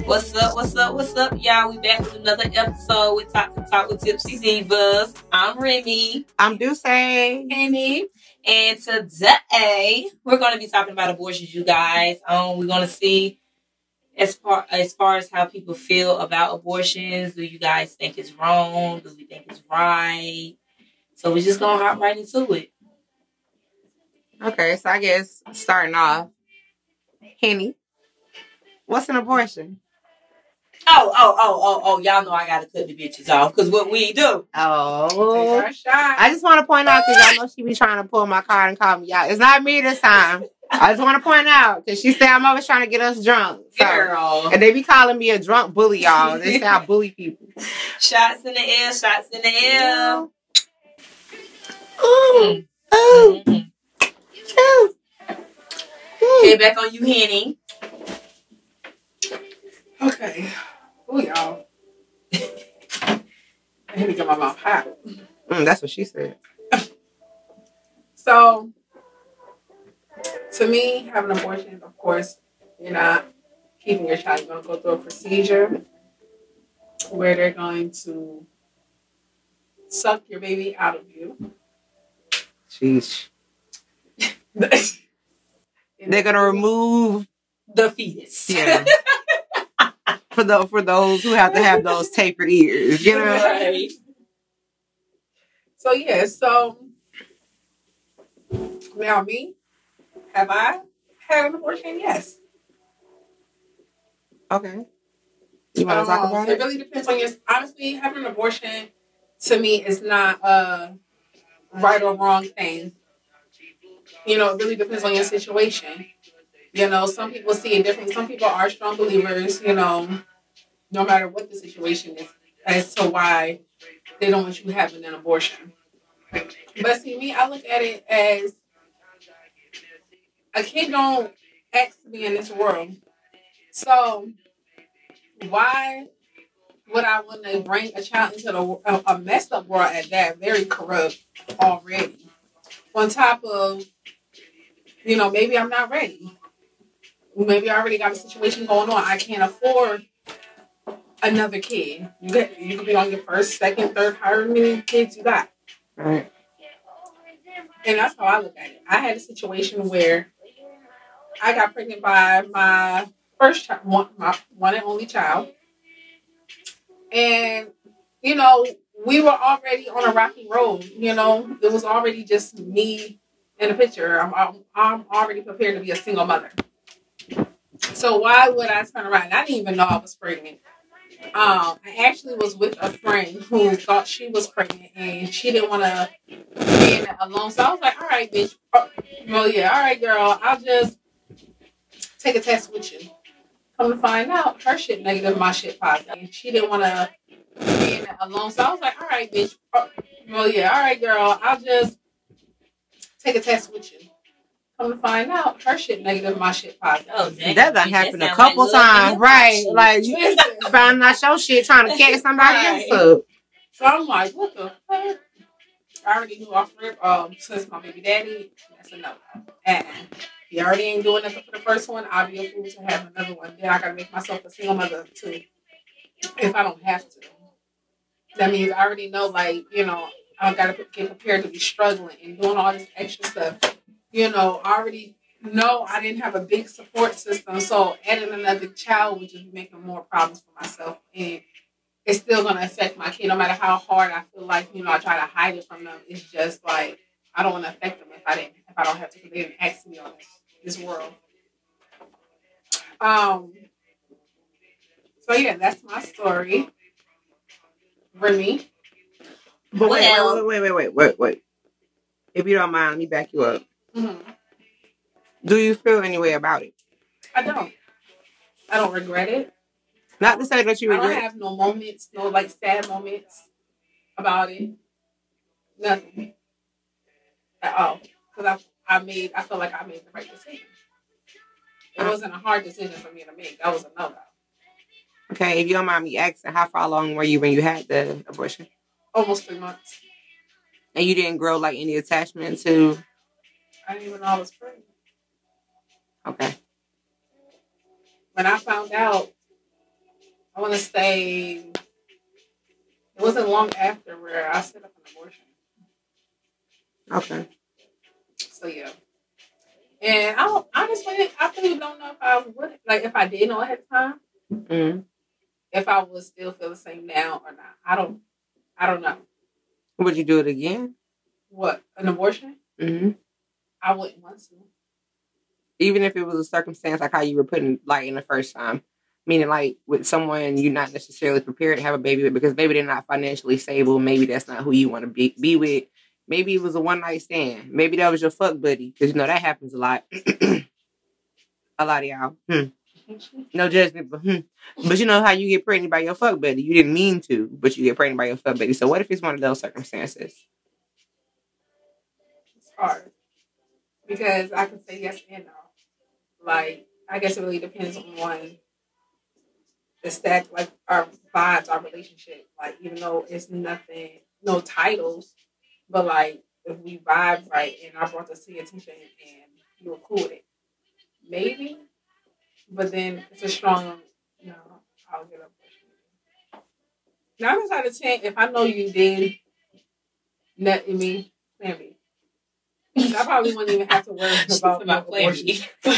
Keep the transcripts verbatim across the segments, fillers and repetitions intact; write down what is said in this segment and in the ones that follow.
What's up, what's up, what's up, y'all? We back with another episode with Talk to Talk with Tipsy Divas. I'm Remy. I'm Deuce. Henny. And today, we're going to be talking about abortions, you guys. Um, we're going to see as far, as far as how people feel about abortions. Do you guys think it's wrong? Do we think it's right? So we're just going to hop right into it. Okay, so I guess starting off, Henny, what's an abortion? Oh, oh, oh, oh, oh, y'all know I gotta cut the bitches off, because what we do. Oh. I just want to point out, because I know she be trying to pull my card and call me out. It's not me this time. I just want to point out, because she said I'm always trying to get us drunk. So, Girl. And they be calling me a drunk bully, y'all. They say I bully people. Shots in the air, shots in the air. Ooh. Ooh. Mm-hmm. Ooh. Okay, back on you, Henny. Okay. Oh, y'all. I had to get my mouth hot. Mm, that's what she said. So, to me, having an abortion, of course, you're not keeping your child. You're going to go through a procedure where they're going to suck your baby out of you. Sheesh. They're going to remove the fetus. Yeah. For the for those who have to have those tapered ears, you know. Right. So yeah, so now me, have I had an abortion? Yes. Okay. You want to um, talk about it? It really depends on your. Honestly, having an abortion to me is not a right or wrong thing. You know, it really depends on your situation. You know, some people see it differently. Some people are strong believers, you know, no matter what the situation is, as to why they don't want you having an abortion. But see, me, I look at it as a kid don't ask to be in this world. So why would I want to bring a child into the, a, a messed up world at that, very corrupt already? On top of, you know, maybe I'm not ready. Maybe I already got a situation going on. I can't afford another kid. You get, you could be on your first, second, third, however many kids you got. Right. And that's how I look at it. I had a situation where I got pregnant by my first child, one, my one and only child. And, you know, we were already on a rocky road. You know, it was already just me in the picture. I'm, I'm, I'm already prepared to be a single mother. So why would I turn around? I didn't even know I was pregnant. Um, I actually was with a friend who thought she was pregnant and she didn't want to be in it alone. So I was like, all right, bitch. Well, yeah, all right, girl. I'll just take a test with you. Come to find out, her shit negative, my shit positive. And she didn't want to be in it alone. So I was like, all right, bitch. Well, yeah, all right, girl. I'll just take a test with you. Come to find out, her shit negative, my shit positive. Oh, dang. That done happened a couple like times, right? Like, you found out your shit trying to catch somebody right. else up. So I'm like, what the fuck? I already knew off rip, um, since my baby daddy, that's a no. And he already ain't doing nothing for the first one. I'll be a fool to have another one. Then I gotta make myself a single mother too, if I don't have to. That means I already know, like, you know, I gotta get prepared to be struggling and doing all this extra stuff. You know, I already know I didn't have a big support system, so adding another child would just be making more problems for myself, and it's still going to affect my kid. No matter how hard I feel like, you know, I try to hide it from them, it's just like I don't want to affect them if I didn't, if I don't have to, because they didn't ask me on this, this world. Um. So yeah, that's my story. Remy. But wait, wait, wait, wait, wait, wait, wait. If you don't mind, let me back you up. Mm-hmm. Do you feel any way about it? I don't. I don't regret it. Not to say that you regret. I don't have no moments, no like sad moments about it. Nothing at all. Because I, I made, I feel like I made the right decision. It wasn't a hard decision for me to make. That was a no-go. Okay, if you don't mind me asking, how far along were you when you had the abortion? Almost three months. And you didn't grow like any attachment to? I didn't even know I was pregnant. Okay. When I found out, I want to say it wasn't long after where I set up an abortion. Okay. So yeah. And I don't, honestly, I really don't know if I would, like, if I did know ahead of time, mm-hmm. if I would still feel the same now or not. I don't, I don't know. Would you do it again? What, an abortion? Mm-hmm. I wouldn't want to. Even if it was a circumstance like how you were putting, like, in the first time. Meaning, like, with someone you're not necessarily prepared to have a baby with because maybe they're not financially stable. Maybe that's not who you want to be, be with. Maybe it was a one-night stand. Maybe that was your fuck buddy. Because, you know, that happens a lot. A lot of y'all. Hmm. No judgment, but hmm. But you know how you get pregnant by your fuck buddy. You didn't mean to, but you get pregnant by your fuck buddy. So what if it's one of those circumstances? It's hard. Because I can say yes and no. Like, I guess it really depends on the stack, like, our vibes, our relationship. Like, even though it's nothing, no titles, but, like, if we vibe right and I brought this to your attention and you were cool with it, maybe. But then it's a strong, no, I'll get up. Nine out of ten, if I know you did net in me, maybe. I probably wouldn't even have to worry about, about abortion.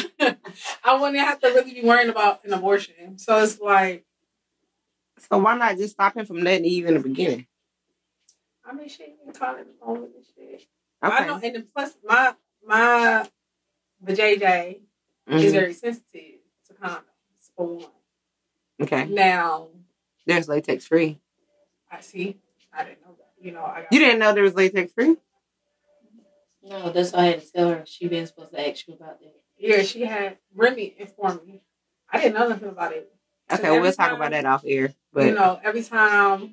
I wouldn't have to really be worrying about an abortion. So it's like. So why not just stop him from letting Eve in the beginning? I mean, she ain't calling the phone with this shit. Okay. I know, and then plus my my the J J mm-hmm. is very sensitive to condoms for one. Okay. Now there's latex free. I see. I didn't know that. You know, I got you didn't know there was latex free? No, that's why I had to tell her. She been supposed to ask you about that. Yeah, she had Remy informed me. I didn't know nothing about it. Okay, so we'll talk time, about that off air. But you know, every time,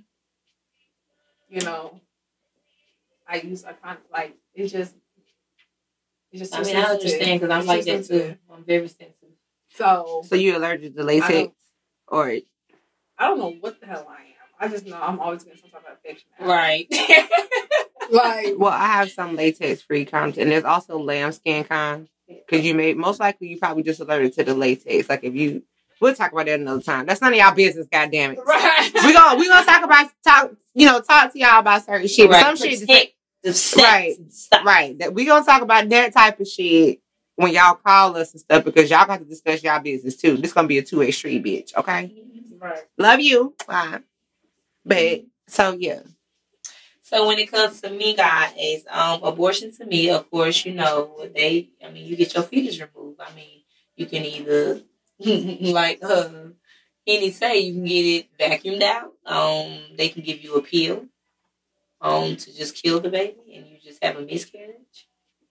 you know, I use a kind of like it just, it's just. I mean, I understand because I'm it's like that too. I'm very sensitive. So, so you allergic to latex, or I don't know what the hell I am. I just know I'm always getting some type of infection. Right. Like, well, I have some latex free condoms, and there's also lambskin condoms. Because you may, most likely, you probably just allergic to the latex. Like if you, we'll talk about that another time. That's none of y'all business, goddammit. Right. We gonna we gonna talk about talk, you know, talk to y'all about certain shit. Right. But some Protect shit, the sex right, and stuff. Right. That we gonna talk about that type of shit when y'all call us and stuff because y'all got to discuss y'all business too. This gonna be a two way street, bitch. Okay. Right. Love you. Bye. But so yeah. So when it comes to me, guys, um, abortion to me, of course, you know, they, I mean, you get your fetus removed. I mean, you can either, like uh, Henny say, you can get it vacuumed out. Um, they can give you a pill um, to just kill the baby and you just have a miscarriage.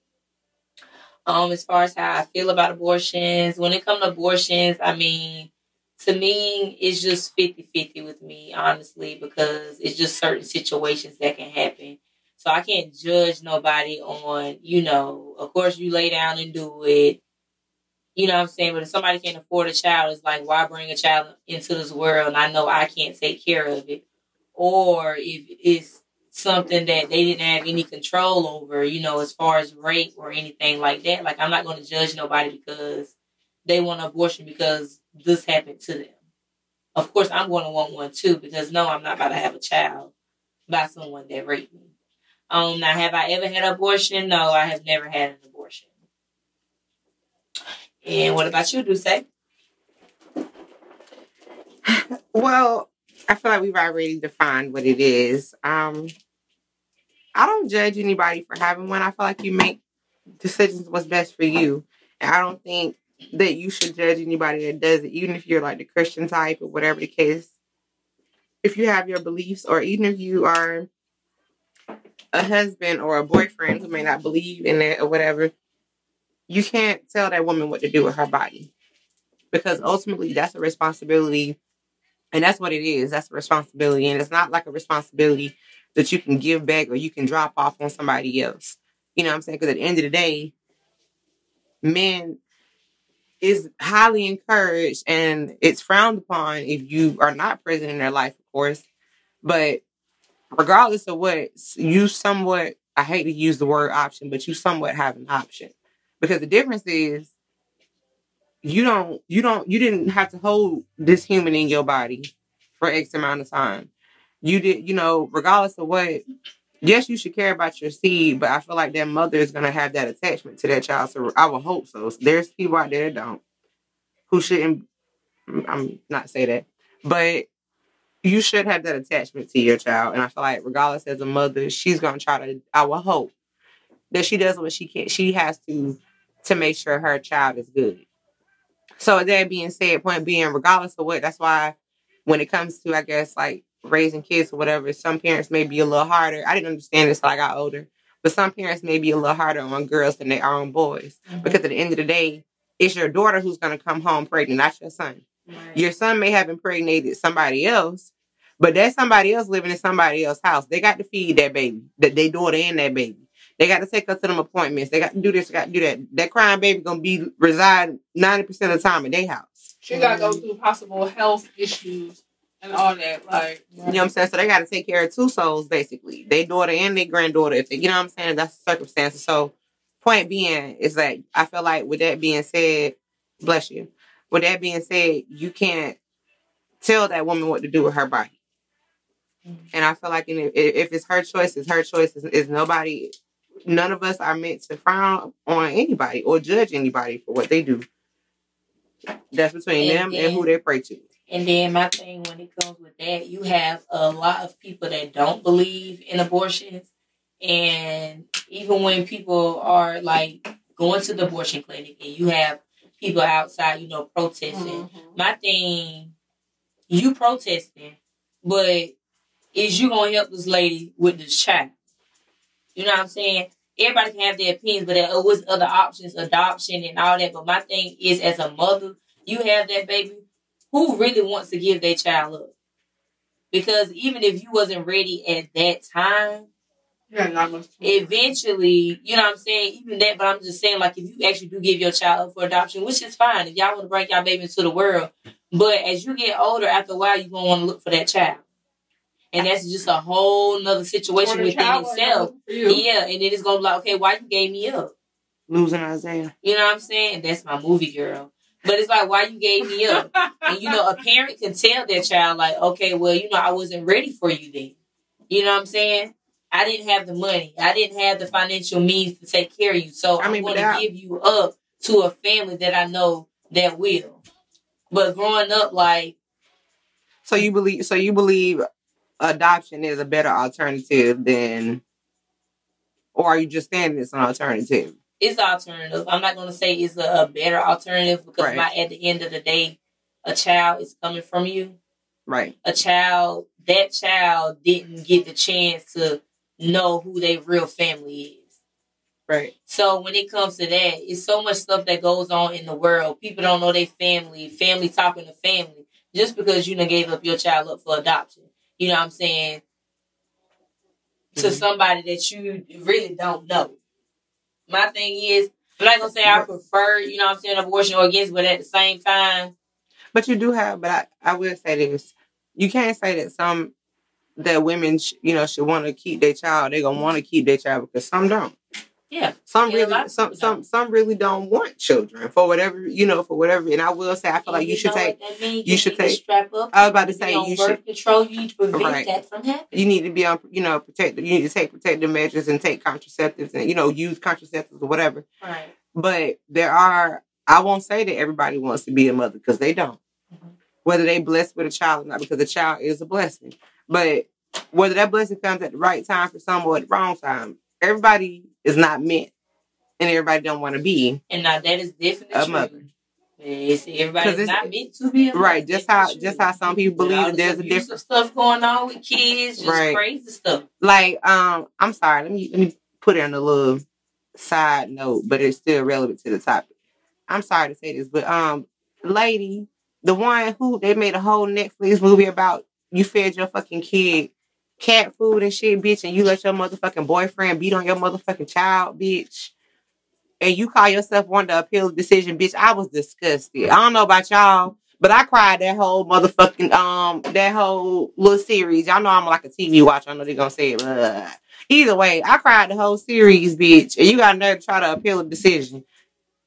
Um, as far as how I feel about abortions, when it comes to abortions, I mean, to me, it's just fifty-fifty with me, honestly, because it's just certain situations that can happen. So I can't judge nobody on, you know, of course you lay down and do it. You know what I'm saying? But if somebody can't afford a child, it's like, why bring a child into this world and I know I can't take care of it? Or if it's something that they didn't have any control over, you know, as far as rape or anything like that. Like, I'm not going to judge nobody because they want an abortion because this happened to them. Of course, I'm going to want one too because no, I'm not about to have a child by someone that raped me. Um, now, have I ever had an abortion? No, I have never had an abortion. And what about you, Duce? Well, I feel like we've already defined what it is. Um, I don't judge anybody for having one. I feel like you make decisions what's best for you. And I don't think that you should judge anybody that does it, even if you're like the Christian type or whatever the case. If you have your beliefs, or even if you are a husband or a boyfriend who may not believe in it or whatever, you can't tell that woman what to do with her body. Because ultimately, that's a responsibility. And that's what it is. That's a responsibility. And it's not like a responsibility that you can give back or you can drop off on somebody else. You know what I'm saying? Because at the end of the day, men is highly encouraged and it's frowned upon if you are not present in their life, of course. But regardless of what, you somewhat, I hate to use the word option, but you somewhat have an option. Because the difference is you don't, you don't, you didn't have to hold this human in your body. for X amount of time. You did, you know, regardless of what, yes, you should care about your seed, but I feel like that mother is going to have that attachment to that child. So I would hope so. So there's people out there that don't, who shouldn't, I'm not say that, but you should have that attachment to your child. And I feel like regardless as a mother, she's going to try to, I will hope that she does what she can. She has to, to make sure her child is good. So that being said, point being, regardless of what, that's why when it comes to, I guess, like raising kids or whatever, some parents may be a little harder. I didn't understand this until I got older, but some parents may be a little harder on girls than they are on boys. Mm-hmm. Because at the end of the day, it's your daughter who's going to come home pregnant, not your son. Right. Your son may have impregnated somebody else, but that somebody else living in somebody else's house. They got to feed that baby, that they daughter and that baby. They got to take us to them appointments. They got to do this, they got to do that. That crying baby going to be reside ninety percent of the time in their house. She got to go through possible health issues and all that. Like, you know what I'm saying? So they got to take care of two souls, basically. Their daughter and their granddaughter. If they, you know what I'm saying? That's the circumstances. So point being is that I feel like with that being said, bless you. With that being said, you can't tell that woman what to do with her body. Mm-hmm. And I feel like if, if it's her choice, it's her choice. It's, it's nobody... None of us are meant to frown on anybody or judge anybody for what they do. That's between and them then, and who they pray to. And then my thing when it comes with that, you have a lot of people that don't believe in abortions. And even when people are like going to the abortion clinic and you have people outside, you know, protesting. Mm-hmm. My thing, you protesting, but is you going to help this lady with this child? You know what I'm saying? Everybody can have their opinions, but there was other options, adoption and all that. But my thing is, as a mother, you have that baby, who really wants to give their child up? Because even if you wasn't ready at that time, yeah, not much time. Eventually, you know what I'm saying? Even that, but I'm just saying, like, if you actually do give your child up for adoption, which is fine, if y'all want to bring y'all baby into the world, but as you get older, after a while, you're going to want to look for that child. And that's just a whole nother situation within itself. Yeah, and then it's going to be like, okay, why you gave me up? Losing Isaiah. You know what I'm saying? That's my movie girl. But it's like, why you gave me up? And, you know, a parent can tell their child, like, okay, well, you know, I wasn't ready for you then. You know what I'm saying? I didn't have the money. I didn't have the financial means to take care of you. So I mean, I'm going to give you up to a family that I know that will. But growing up, like... So you believe... So you believe... adoption is a better alternative than, or are you just saying it's an alternative? It's an alternative. I'm not going to say it's a, a better alternative because right. my, at the end of the day, a child is coming from you. Right. A child, that child didn't get the chance to know who their real family is. Right. So when it comes to that, it's so much stuff that goes on in the world. People don't know their family, family talking to family, just because you done gave up your child up for adoption. You know what I'm saying? To mm-hmm. somebody that you really don't know. My thing is, I'm not going to say I prefer, you know what I'm saying, abortion or against, but at the same time. But you do have, but I, I will say this. You can't say that some, that women, sh- you know, should want to keep their child. They're going to want to keep their child because some don't. Yeah. Some yeah, really, some, some, some really don't want children for whatever, you know, for whatever. And I will say, I feel like you, you should take, you, you should take, strap up. I was about to say, you birth should. control, you need to prevent right. that from happening. You need to be on, you know, protect, you need to take protective measures and take contraceptives and, you know, use contraceptives or whatever. Right. But there are, I won't say that everybody wants to be a mother because they don't. Mm-hmm. Whether they blessed with a child or not, because a child is a blessing. But whether that blessing comes at the right time for some or at the wrong time, everybody is not meant. And everybody don't want to be. And now that is definitely a true. mother. Yes, everybody's not meant to be a mother. Right, just how true. just how some people believe that there's a different stuff going on with kids, just right. crazy stuff. Like, um, I'm sorry, let me let me put it on a little side note, but it's still relevant to the topic. I'm sorry to say this, but um, lady, the one who they made a whole Netflix movie about, you fed your fucking kid cat food and shit, bitch, and you let your motherfucking boyfriend beat on your motherfucking child, bitch. And you call yourself one to appeal the decision, bitch. I was disgusted. I don't know about y'all, but I cried that whole motherfucking, um, that whole little series. Y'all know I'm like a T V watcher. I know they're gonna say it. Ugh. Either way, I cried the whole series, bitch. And you got nerve to try to appeal a decision.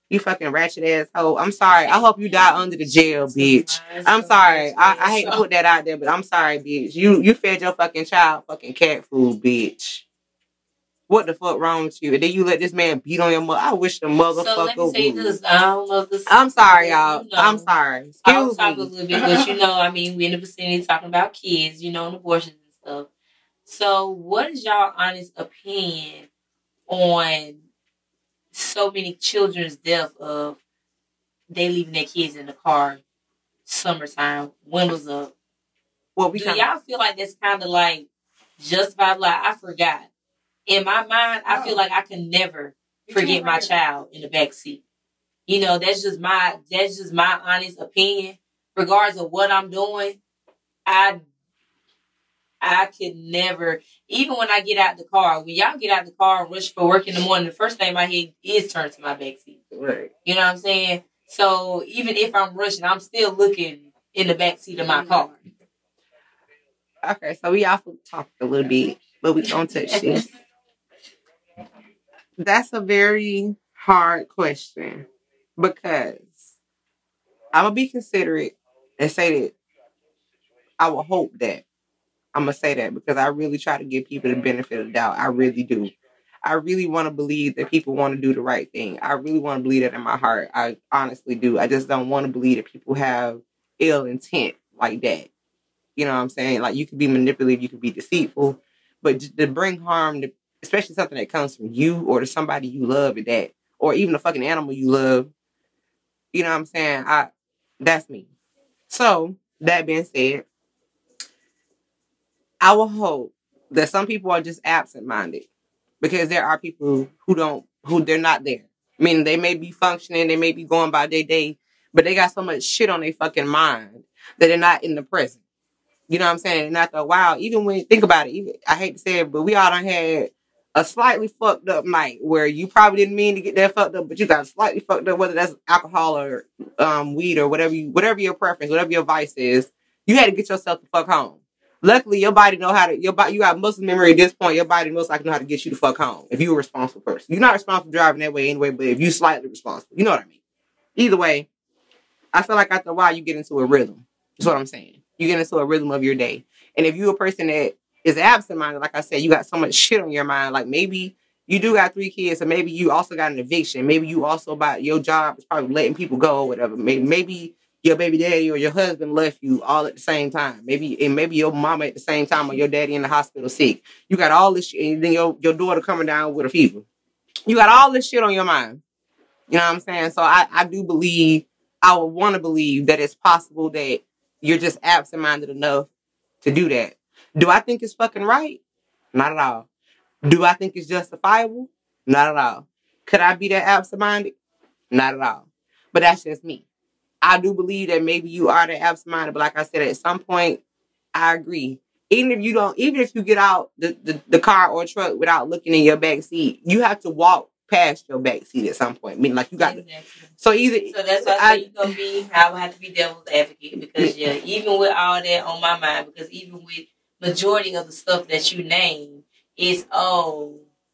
You fucking ratchet asshole. I'm sorry. I hope you die under the jail, bitch. I'm sorry. I, I hate to put that out there, but I'm sorry, bitch. You you fed your fucking child fucking cat food, bitch. What the fuck wrong with you? And then you let this man beat on your mother. I wish the motherfucker So let me say would. this. I don't know this. I'm sorry, y'all. You know, I'm sorry. Excuse I'll talk me. a little bit, but you know, I mean, we're in the vicinity talking about kids, you know, and abortions and stuff. So, what is y'all honest opinion on so many children's death of they leaving their kids in the car, summertime, windows up? What we Do kinda, y'all feel like that's kind of like justified? Like, I forgot. In my mind, I feel like I can never forget my child in the back seat. You know, that's just my that's just my honest opinion. Regardless of what I'm doing, I I could never, even when I get out the car, when y'all get out the car and rush for work in the morning, the first thing my head is turned to my back seat. right. You know what I'm saying? So even if I'm rushing, I'm still looking in the back seat of my car. Okay, so we also talked a little bit, but we don't touch this. That's a very hard question because I'm gonna be considerate and say that I will hope that I'm gonna say that because I really try to give people the benefit of the doubt. I really do. I really want to believe that people want to do the right thing. I really want to believe that in my heart. I honestly do. I just don't want to believe that people have ill intent like that. You know what I'm saying? Like, you could be manipulative, you could be deceitful, but to bring harm to, especially something that comes from you or to somebody you love at that, or even a fucking animal you love, you know what I'm saying? I that's me. So, that being said, I will hope that some people are just absent-minded because there are people who don't, who they're not there. I mean, they may be functioning, they may be going by their day, but they got so much shit on their fucking mind that they're not in the present. You know what I'm saying? And after a while, even when, think about it, even, I hate to say it, but we all done had a slightly fucked up night where you probably didn't mean to get that fucked up, but you got slightly fucked up, whether that's alcohol or um, weed or whatever you, whatever your preference, whatever your vice is, you had to get yourself the fuck home. Luckily, your body know how to, your body, you got muscle memory at this point, your body most likely know how to get you the fuck home if you're a responsible person. You're not responsible for driving that way anyway, but if you slightly responsible, you know what I mean? Either way, I feel like after a while, you get into a rhythm. That's what I'm saying. You get into a rhythm of your day. And if you're a person that is absent-minded, like I said, you got so much shit on your mind. Like, maybe you do got three kids, and maybe you also got an eviction. Maybe you also, about your job is probably letting people go or whatever. Maybe, maybe your baby daddy or your husband left you all at the same time. Maybe, and maybe your mama at the same time or your daddy in the hospital sick. You got all this shit, and then your, your daughter coming down with a fever. You got all this shit on your mind. You know what I'm saying? So I, I do believe, I would want to believe that it's possible that you're just absent-minded enough to do that. Do I think it's fucking right? Not at all. Do I think it's justifiable? Not at all. Could I be that absent-minded? Not at all. But that's just me. I do believe that maybe you are that absent-minded, but like I said, at some point, I agree. Even if you don't, even if you get out the, the, the car or truck without looking in your back seat, you have to walk past your back seat at some point. I mean, like, you got exactly. to. So either. So that's why I say you're going to be, I would have to be devil's advocate because, yeah, even with all that on my mind, because even with majority of the stuff that you name, is, oh,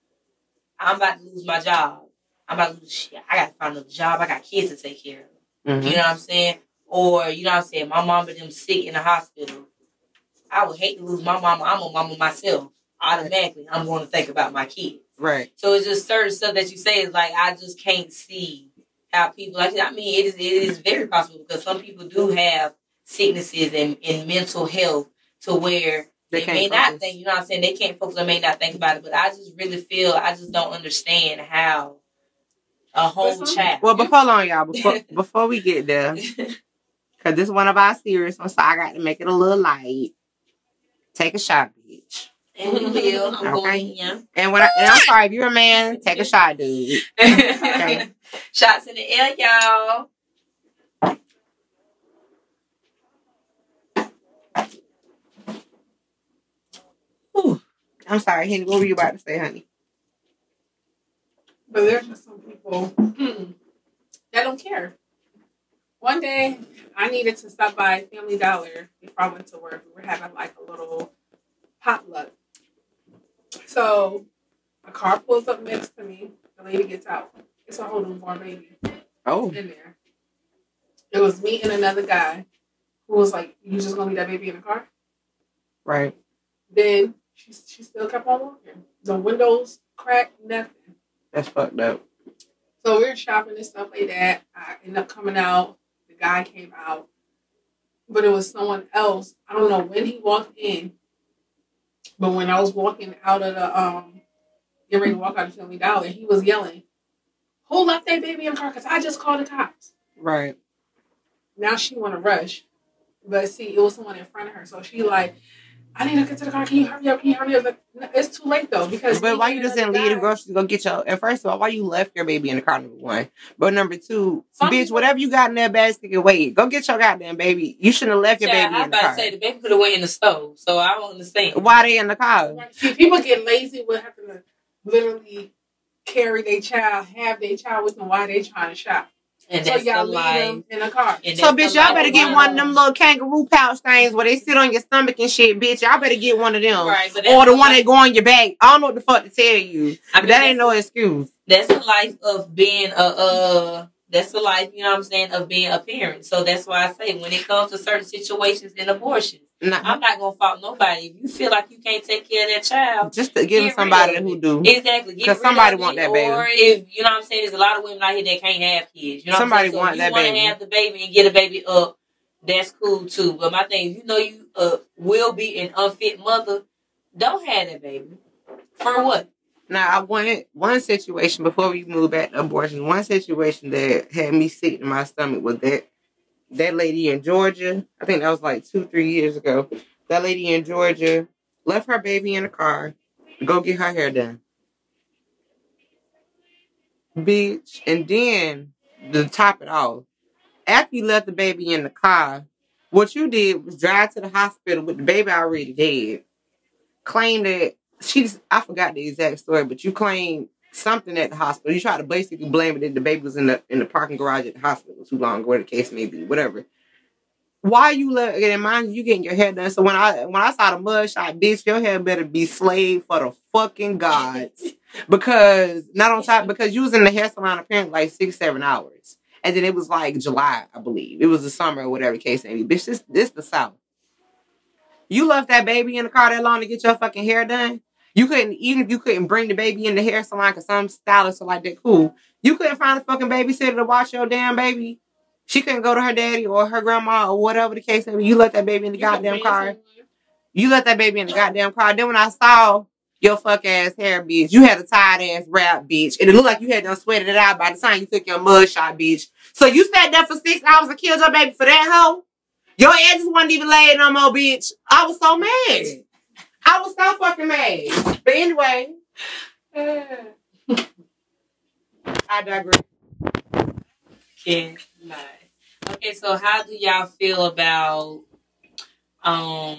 I'm about to lose my job. I'm about to lose shit. I got to find another job. I got kids to take care of. Mm-hmm. You know what I'm saying? Or, you know what I'm saying, my mama them sick in the hospital. I would hate to lose my mama. I'm a mama myself. Automatically, I'm going to think about my kids. Right. So it's just certain stuff that you say is like, I just can't see how people, like, I mean, it is, it is very possible because some people do have sicknesses and, and mental health to where they, they may focus. Not think, you know what I'm saying? They can't focus or may not think about it. But I just really feel, I just don't understand how a whole child. Well, but hold on, y'all. Before, before we get there, because this is one of our serious ones, so I got to make it a little light. Take a shot, bitch. And we will. I'm okay. Going here. And when I, and I'm sorry, if you're a man, take a shot, dude. Okay. Shots in the air, y'all. Whew. I'm sorry, Henny. What were you about to say, honey? But there's just some people that don't care. One day, I needed to stop by Family Dollar before I went to work. We were having like a little potluck. So, a car pulls up next to me. The lady gets out. It's a whole newborn baby. Oh. in there. It was me and another guy who was like, "You just gonna leave that baby in the car?" Right. Then she she still kept on walking. The windows cracked, nothing. That's fucked up. So we were shopping and stuff like that. I ended up coming out. The guy came out, but it was someone else. I don't know when he walked in, but when I was walking out of the um, getting ready to walk out of Family Dollar, he was yelling, "Who left that baby in the car? Because I just called the cops." Right. Now she want to rush, but see, it was someone in front of her, so she like, "I need to get to the car. Can you hurry up? Can you hurry up?" Like, no, it's too late though because. But why you just didn't leave the groceries to go get your? And first of all, why you left your baby in the car? Number one, but number two, Some bitch, people, whatever you got in that basket, wait, go get your goddamn baby. You shouldn't have left your yeah, baby in the car. I was about to say the baby could have went in the stove, so I don't understand why they in the car. See, people get lazy with having to literally carry their child, have their child with them while they trying to shop. And so y'all leave them in a car. So bitch, y'all better get one of them little kangaroo pouch things where they sit on your stomach and shit, bitch. Y'all better get one of them. Right, but or the one that go on your back. I don't know what the fuck to tell you. I mean, that ain't no excuse. That's the life of being a uh that's the life, you know what I'm saying, of being a parent. So that's why I say when it comes to certain situations in abortion, nah. I'm not gonna fault nobody. If you feel like you can't take care of that child, just to give them somebody who do. Exactly. Because somebody want that baby. Or if you know what I'm saying, there's a lot of women out here that can't have kids. You know somebody what I'm saying? So want that baby. If you want to have the baby and get a baby up, that's cool too. But my thing is, you know you uh, will be an unfit mother, don't have that baby. For what? Now, I wanted one situation before we move back to abortion. One situation that had me sick in my stomach was that that lady in Georgia. I think that was like two, three years ago. That lady in Georgia left her baby in the car to go get her hair done. Bitch. And then, to top it off, after you left the baby in the car, what you did was drive to the hospital with the baby already dead. Claim that she's, I forgot the exact story, but you claim something at the hospital. You try to basically blame it that the baby was in the in the parking garage at the hospital too long, whatever the case may be, whatever. Why you let, and mind you, you getting your hair done. So when I when I saw the mug shot, bitch, your hair better be slaved for the fucking gods. Because, not on top, because you was in the hair salon apparently like six, seven hours. And then it was like July, I believe. It was the summer or whatever the case may be. Bitch, this this the South. You left that baby in the car that long to get your fucking hair done? You couldn't, even if you couldn't bring the baby in the hair salon because some stylists are like that, cool. You couldn't find a fucking babysitter to watch your damn baby. She couldn't go to her daddy or her grandma or whatever the case may be. You let that baby in the you goddamn car. You let that baby in the goddamn car. Then when I saw your fuck ass hair, bitch, you had a tired ass wrap, bitch. And it looked like you had done sweated it out by the time you took your mug shot, bitch. So you sat there for six hours and killed your baby for that hoe? Your edges wasn't even laid no more, bitch. I was so mad. I was so fucking mad. But anyway, I digress. Can't lie. Okay, so how do y'all feel about um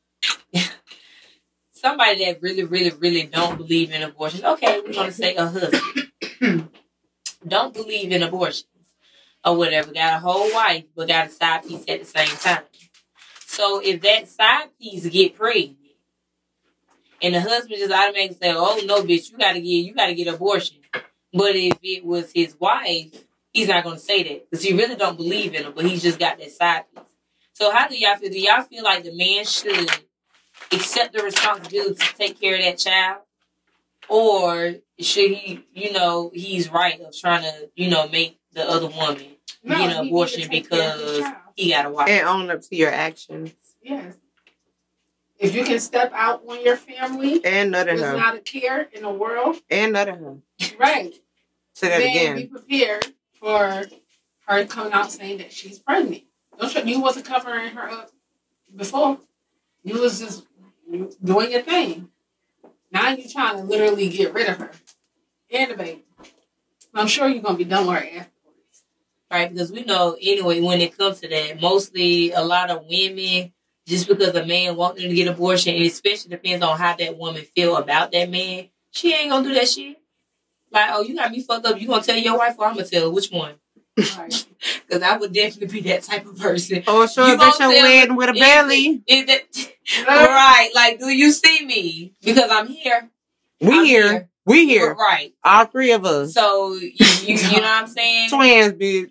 somebody that really, really, really don't believe in abortion? Okay, we're gonna say a husband don't believe in abortions or whatever. Got a whole wife, but got a side piece at the same time. So if that side piece get pregnant, and the husband just automatically say, "Oh no, bitch, you gotta get, you gotta get abortion." But if it was his wife, he's not gonna say that because he really don't believe in her. But he's just got that side piece. So how do y'all feel? Do y'all feel like the man should accept the responsibility to take care of that child, or should he, you know, he's right of trying to, you know, make the other woman no, get an abortion because he got a wife and own up to your actions? Yes. If you can step out on your family and nut at with her, not a care in the world, and nut at her, right? Say that then again. Be prepared for her coming out saying that she's pregnant. Don't you? You wasn't covering her up before. You was just doing your thing. Now you trying to literally get rid of her and the baby. I'm sure you're gonna be done with her afterwards, right? Because we know anyway when it comes to that, mostly a lot of women. Just because a man wants them to get abortion, and especially depends on how that woman feel about that man, she ain't gonna do that shit. Like, oh, you got me fucked up. You gonna tell your wife, or I'm gonna tell her which one? Right. Because I would definitely be that type of person. Oh, sure, you that's your wedding with a belly. Is it, is it, right? Like, do you see me? Because I'm here. We I'm here. here. We here. Right. All three of us. So, you, you, you know what I'm saying? Twins, bitch.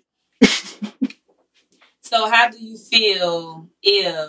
So, how do you feel if...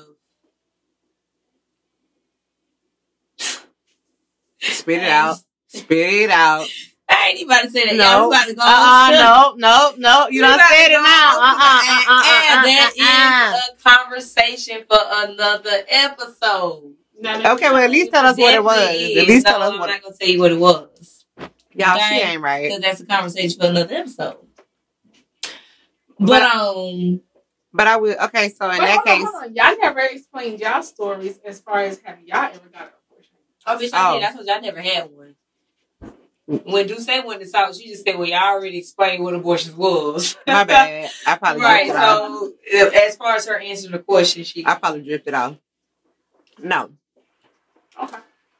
Spit it out. Spit it out. I ain't even about to say that. No. Y'all about to go uh, no, no, no. You don't say it now. Uh-uh, uh-uh, uh-uh, and that is a conversation for another episode. Okay, well, at least tell us what it was. Is. At least no, tell us I'm what not going to tell you what it was. Y'all, okay? She ain't right. Because that's a conversation for another episode. But, um... But I will... Okay, so in but that hold on, case... hold on. Y'all never explained y'all stories as far as have y'all ever got an abortion? Oh, bitch, I Oh. did. That's what I never had one. When Duce went to talk, she just said, well, y'all already explained what abortions was. My bad. I probably Right, drifted off. so as far as her answering the question, she... I probably drifted off. No. Okay.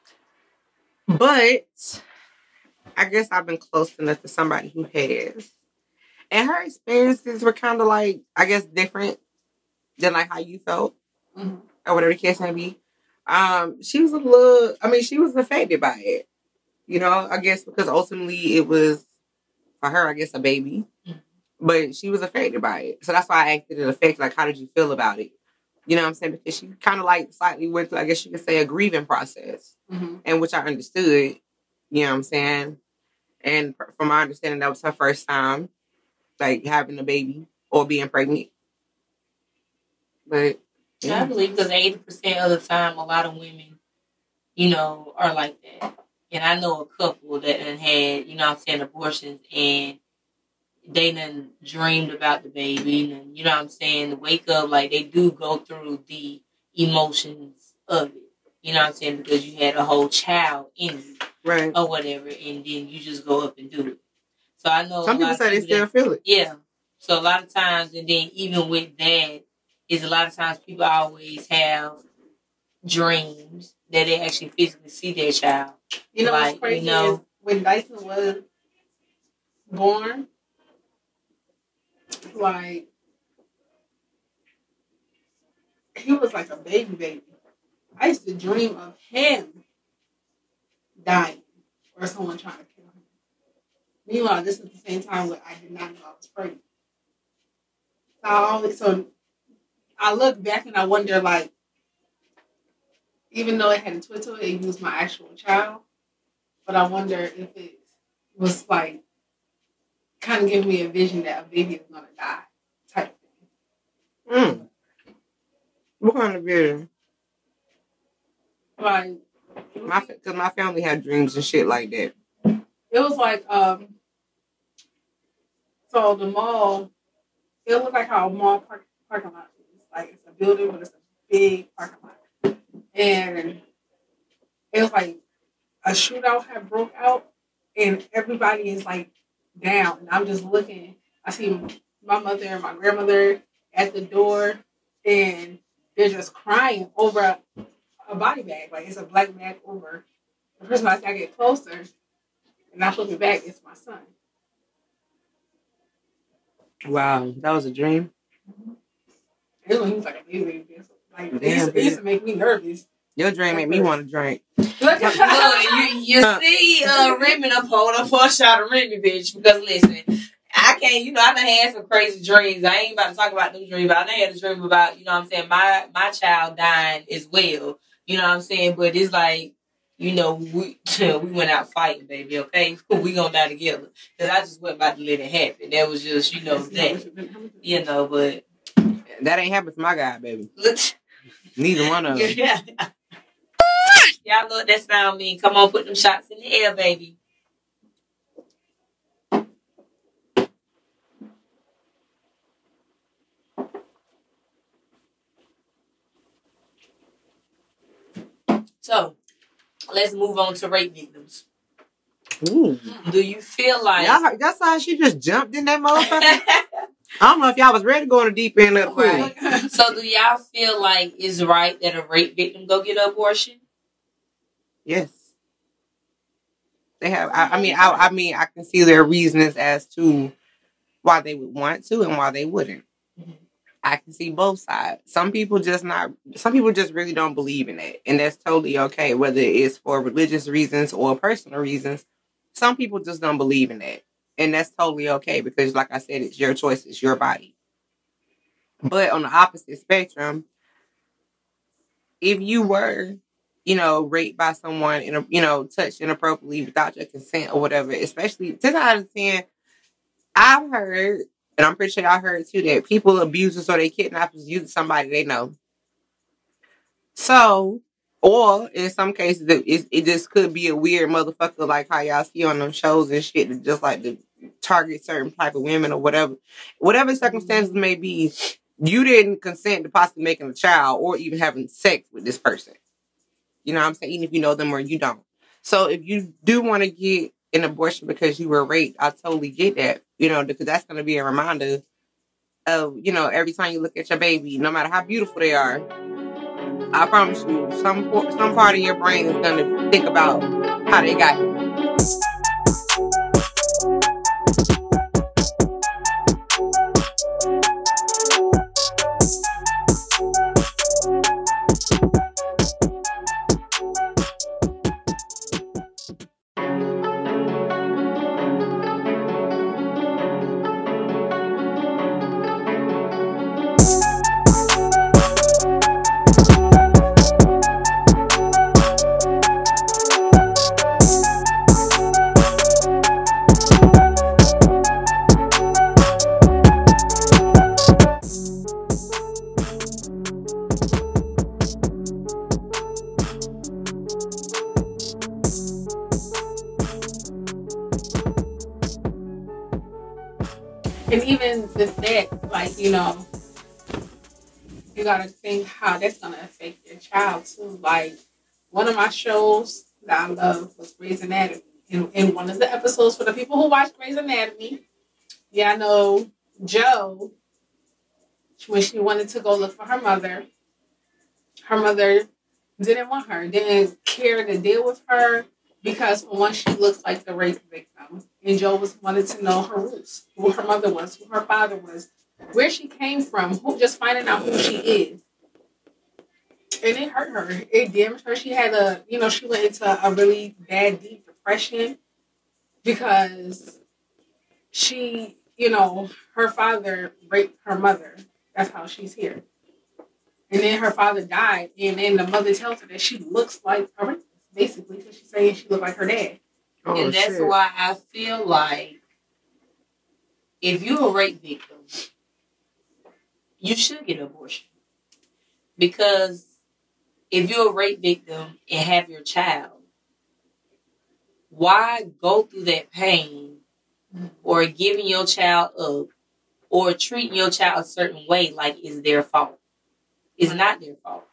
But I guess I've been close enough to somebody who has. And her experiences were kind of like, I guess, different than like how you felt. Mm-hmm. Or whatever the case may be. Um, she was a little, I mean, she was affected by it. You know, I guess because ultimately it was, for her, I guess, a baby. Mm-hmm. But she was affected by it. So that's why I asked it in effect, like, how did you feel about it? You know what I'm saying? Because she kind of like slightly went through, I guess you could say, a grieving process. Mm-hmm. And which I understood. You know what I'm saying? And from my understanding, that was her first time, like, having a baby or being pregnant. But, yeah. I believe because eighty percent of the time, a lot of women, you know, are like that. And I know a couple that done had, you know what I'm saying, abortions, and they done dreamed about the baby, and you know what I'm saying, to wake up, like, they do go through the emotions of it. You know what I'm saying? Because you had a whole child in you. Right. Or whatever, and then you just go up and do it. So I know some a people lot say of they people still that, feel it. Yeah. So a lot of times, and then even with that, is a lot of times people always have dreams that they actually physically see their child. You know like, what's crazy you know, is when Dyson was born, like, he was like a baby baby. I used to dream of him dying or someone trying to kill him. Meanwhile, this is the same time where I did not know I was pregnant. So I always, so I look back and I wonder, like, even though it had a twist to it, it used my actual child. But I wonder if it was like kind of giving me a vision that a baby is gonna die, type thing. Mm. What kind of vision? Like, My, because my family had dreams and shit like that. it was like, um, so the mall, it looked like how a mall park, parking lot is. Like, it's a building, but it's a big parking lot. And it was like a shootout had broke out, and everybody is like down. And I'm just looking. I see my mother and my grandmother at the door, and they're just crying over a, a body bag. Like, it's a black bag over. The person I see, I get closer, and I flip it back. It's my son. Wow, that was a dream. It was, he was like a baby. Like, it Damn, used, it used to make me nervous. Your dream made me want to drink. Look look, you, you see uh, Remy up hold up for a shot of Remy, bitch. Because listen, I can't, you know, I done had some crazy dreams. I ain't about to talk about them dreams, but I done had a dream about, you know what I'm saying, my, my child dying as well. You know what I'm saying? But it's like, you know, we we went out fighting, baby, okay? We gonna die together. Because I just wasn't about to let it happen. That was just, you know, that. You know, but... That ain't happened to my guy, baby. Look. Neither one of them. Yeah. Y'all know what that sound mean. Come on, put them shots in the air, baby. So, let's move on to rape victims. Ooh. Do you feel like... Y'all, that's how she just jumped in that motherfucker? I don't know if y'all was ready to go in the deep end of the pool. Right. So, do y'all feel like it's right that a rape victim go get an abortion? Yes. They have. I, I mean, I, I mean, I can see their reasons as to why they would want to and why they wouldn't. Mm-hmm. I can see both sides. Some people just not. Some people just really don't believe in it, and that's totally okay. Whether it's for religious reasons or personal reasons, some people just don't believe in that. And that's totally okay because, like I said, it's your choice, it's your body. But on the opposite spectrum, if you were, you know, raped by someone, in a, you know, touched inappropriately without your consent or whatever, especially ten out of ten, I've heard, and I'm pretty sure y'all heard too, that people abusers or they kidnappers use somebody they know. So, or in some cases, it, it just could be a weird motherfucker like how y'all see on them shows and shit that just like to target certain type of women or whatever. Whatever circumstances may be, you didn't consent to possibly making a child or even having sex with this person. You know what I'm saying? Even if you know them or you don't. So if you do want to get an abortion because you were raped, I totally get that. You know, because that's going to be a reminder of, you know, every time you look at your baby, no matter how beautiful they are, I promise you, some some part of your brain is going to think about how they got here. And even with that, like, you know, you gotta think how that's gonna affect your child too. Like, one of my shows that I love was Grey's Anatomy. And in one of the episodes, for the people who watch Grey's Anatomy, yeah, I know Jo, when she wanted to go look for her mother, her mother didn't want her, didn't care to deal with her because, for one, she looks like the rape victim. And Jo was wanted to know her roots, who her mother was, who her father was, where she came from, who just finding out who she is. And it hurt her. It damaged her. She had a, you know, she went into a really bad, deep depression because she, you know, her father raped her mother. That's how she's here. And then her father died, and then the mother tells her that she looks like a rapist, basically, because she's saying she looked like her dad. Oh, and that's shit. Why I feel like if you're a rape victim, you should get an abortion. Because if you're a rape victim and have your child, why go through that pain or giving your child up or treating your child a certain way like it's their fault? It's not their fault.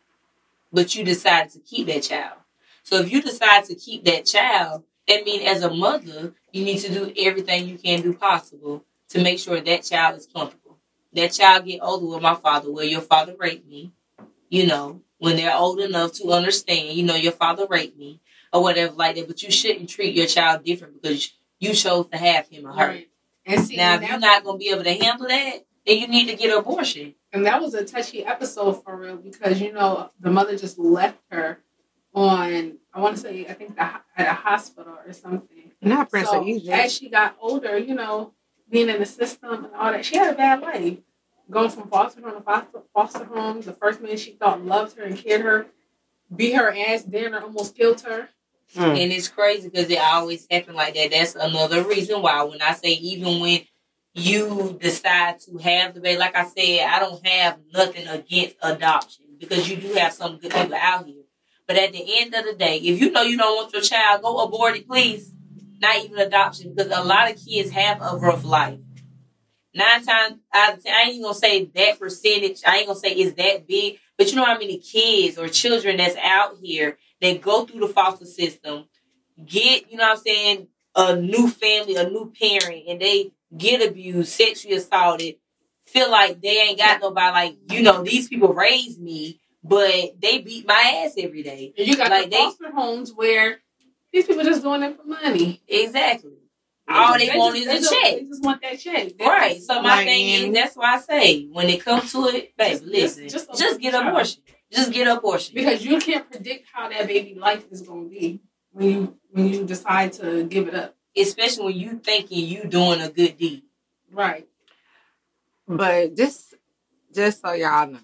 But you decided to keep that child. So if you decide to keep that child, that means as a mother, you need to do everything you can do possible to make sure that child is comfortable. That child get older with my father, well, your father raped me. You know, when they're old enough to understand, you know, your father raped me or whatever like that. But you shouldn't treat your child different because you chose to have him or her. Right. And see, now, if you're not going to be able to handle that, then you need to get an abortion. And that was a touchy episode for real because, you know, the mother just left her on, I want to say, I think the, at a hospital or something. Not Prince so of Egypt. As she got older, you know, being in the system and all that, she had a bad life. Going from foster home to foster, foster home, the first man she thought loved her and cared her, beat her ass down or almost killed her. Mm. And it's crazy because it always happens like that. That's another reason why when I say even when you decide to have the baby, like I said, I don't have nothing against adoption because you do have some good people out here. But at the end of the day, if you know you don't want your child, go abort it, please. Not even adoption, because a lot of kids have a rough life. Nine times out of ten, I ain't even gonna say that percentage. I ain't gonna say it's that big, but you know how many kids or children that's out here that go through the foster system, get, you know what I'm saying, a new family, a new parent, and they get abused, sexually assaulted, feel like they ain't got nobody, like, you know, these people raised me, but they beat my ass every day. And you got like the foster they, homes where these people just doing it for money. Exactly. All they, they want just, is a just, check. They just want that check. They right. So my like, thing is, that's why I say, when it comes to it, baby, just, listen, just, just, just get an abortion. Just get an abortion. Because you can't predict how that baby life is going to be. when you when you decide to give it up. Especially when you thinking you doing a good deed. Right. But just just so y'all know,